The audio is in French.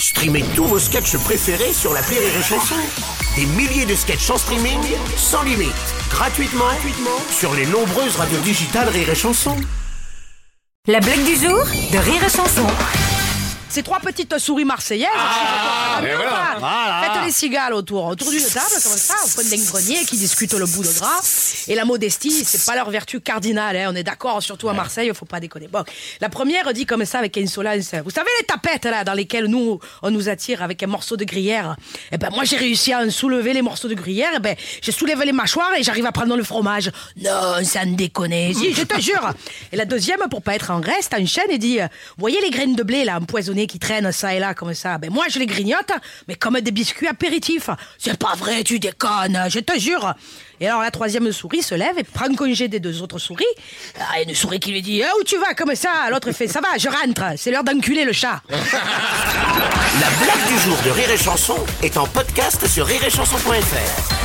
Streamez tous vos sketchs préférés sur l'appli Rire et Chanson. Des milliers de sketchs en streaming, sans limite, gratuitement sur les nombreuses radios digitales Rire et Chanson. La blague du jour de Rire et Chanson. Ces trois petites souris marseillaises faites les cigales autour d'une table comme ça, au coin d'un grenier, qui discutent le bout de gras. Et la modestie, c'est pas leur vertu cardinale, hein, on est d'accord, surtout à Marseille, faut pas déconner. Bon, la première dit comme ça avec insolence: vous savez les tapettes là dans lesquelles on nous attire avec un morceau de gruyère? Eh ben moi j'ai réussi à en soulever les morceaux de gruyère, eh ben j'ai soulevé les mâchoires et j'arrive à prendre le fromage. Non, ça ne déconne, si, je te jure. Et la deuxième, pour pas être en reste, enchaîne et dit: vous voyez les graines de blé là empoisonnées qui traînent ça et là comme ça? Ben moi je les grignote, mais comme des biscuits apéritifs. C'est pas vrai, tu déconnes, je te jure. Et alors la troisième souris se lève et prend congé des deux autres souris. Il y a une souris qui lui dit: où tu vas comme ça? L'autre fait: ça va, je rentre, c'est l'heure d'enculer le chat. La blague du jour de Rire et Chanson est en podcast sur rireetchanson.fr.